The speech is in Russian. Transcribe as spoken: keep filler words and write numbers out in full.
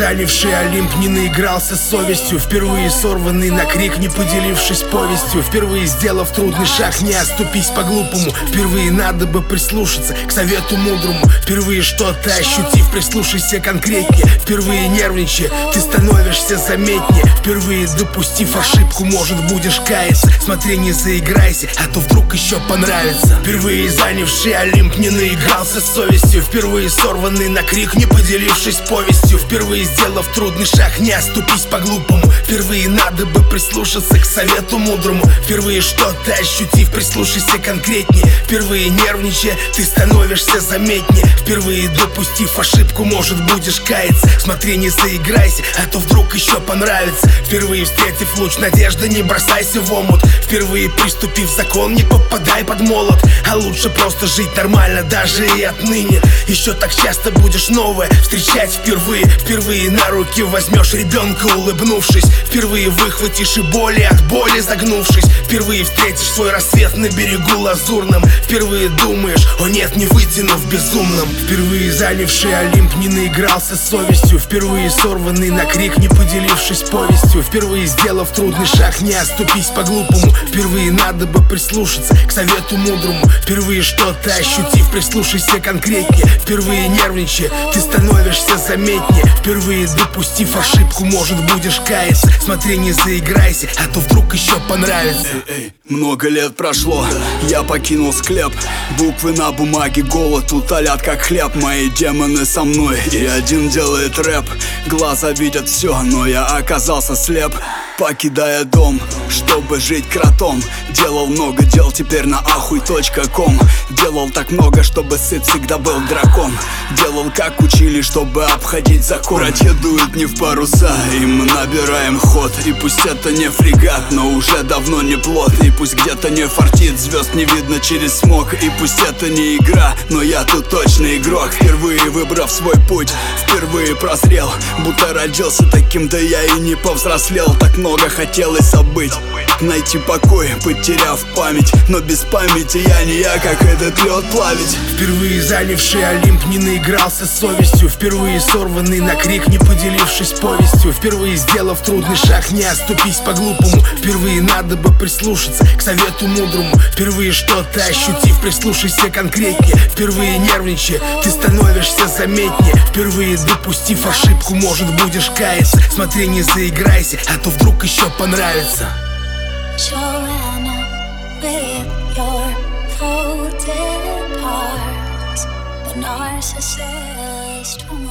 занявший Олимп не наигрался с совестью. Впервые сорванный на крик, не поделившись повестью. Впервые сделав трудный шаг, не оступись по-глупому. Впервые надо бы прислушаться к совету мудрому. Впервые что-то ощутив, прислушайся конкретнее. Впервые нервничая, ты становишься заметнее. Впервые допустив ошибку, может будешь каяться. Смотри, не заиграйся, а то вдруг еще понравится. Впервые занявший Олимп не наигрался с совестью. Впервые сорванный на крик, не поделившись повестью. Впервые сделав трудный шаг, не оступись по-глупому. Впервые надо бы прислушаться к совету мудрому. Впервые что-то ощутив, прислушайся конкретнее. Впервые нервничая, ты становишься заметнее. Впервые допустив ошибку, может будешь каяться. Смотри, не заиграйся, а то вдруг еще понравится. Впервые встретив луч надежды, не бросайся в омут. Впервые приступив закон, не попадай под молот. А лучше просто жить нормально, даже и отныне. Еще так часто будешь новое встречать впервые. Впервые на руки возьмешь ребенка, улыбнувшись. Впервые выхватишь и боли от боли загнувшись. Впервые встретишь свой рассвет на берегу лазурном. Впервые думаешь, о нет, не вытянув безумным. Впервые занявший Олимп не наигрался с совестью. Впервые сорванный на крик, не поделившись повестью. Впервые сделав трудный шаг, не оступись по-глупому. Впервые надо бы прислушаться к совету мудрому. Впервые что-то ощутив, прислушайся конкретнее. Впервые нервничая, ты становишься заметнее. Впервые допустив ошибку, может будешь каяться. Смотри, не заиграйся, а то вдруг еще понравится. Эй, эй, много лет прошло, я покинул склеп. Буквы на бумаге, голод утолят как хлеб. Мои демоны со мной, и один делает рэп. Глаза видят все, но я оказался слеп. Покидая дом, чтобы жить кротом. Делал много дел, теперь на ахуй точка ком. Делал так много, чтобы сыт всегда был дракон. Делал как учили, чтобы обходить закон. Братья дуют не в паруса, и мы набираем ход. И пусть это не фрегат, но уже давно не плот. И пусть где-то не фартит, звезд не видно через смог. И пусть это не игра, но я тут точно игрок. Впервые выбрав свой путь, впервые прозрел. Будто родился таким, да я и не повзрослел. Так много хотелось забыть, найти покой, потеряв память. Но без памяти я не я, как этот лед плавить. Впервые занявший Олимп не наигрался с совестью. Впервые сорванный на крик, не поделившись повестью. Впервые сделав трудный шаг, не оступись по-глупому. Впервые надо бы прислушаться к совету мудрому. Впервые что-то ощутив, прислушайся конкретнее. Впервые нервничая, ты становишься заметнее. Впервые допустив ошибку, может будешь каяться. Смотри, не заиграйся, а то вдруг еще понравится. Joanna, with your folded arms, the narcissist.